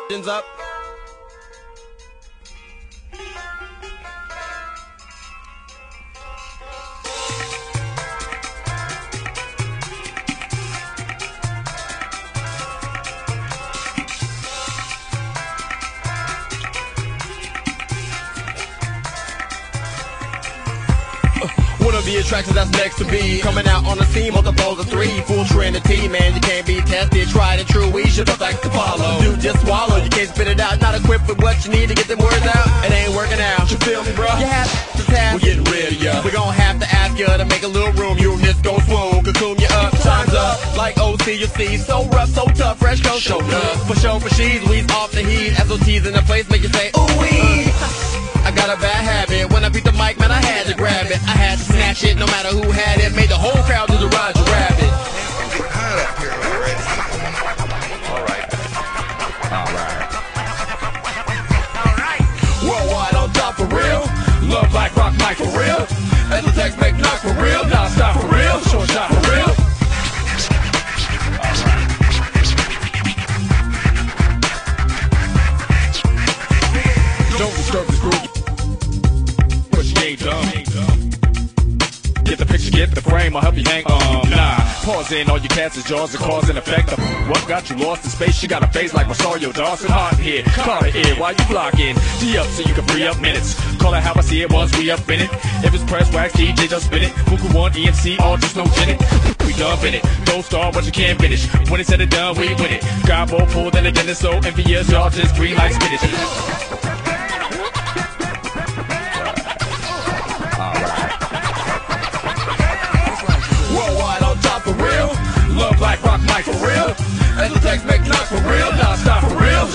up. One of the attractions that's next to be coming out on the scene, multiples of 3, full trinity, man, you can't be tested, tried and true, we should affect to follow. Dude, just swallow, you can't spit it out, not equipped with what you need to get them words out. It ain't working out, you feel me, bro? You have to tap. We're getting rid of ya. We're gonna have to ask ya to make a little room, you just go swoon, cocoon you up, time's up, like OC, you see, so rough, so tough, fresh coat, show up. For show, for she's, we's off the heat, SOT's in the place, make you say, ooh-wee. I got a bad habit, when I beat the mic, man, I had to grab it. I had to snatch it, no matter who had it. Made the whole crowd do the Roger Rabbit. Alright. Worldwide on top for real. Love like rock mic for real. And the text make knock for real. Non-stop for real. Short shot for real. Don't disturb the groove. Get the picture, get the frame, I'll help you hang nah. Pause in, all your cats' jaws are cause and effect. What got you lost in space? You got a face like Rosario Dawson. Hot here, Carter here, while you blocking. D up so you can free up minutes. Call it how I see it once we up in it. If it's press wax, DJ just spin it. Buku one, EMC, all just no gin it. We done in it. Don't start what you can't finish. When it's said and done, we win it. God more pulled than a dentist, so envious, y'all just green like spinach. Love like rock mic for real. And the text make knock for real. Non-stop for real.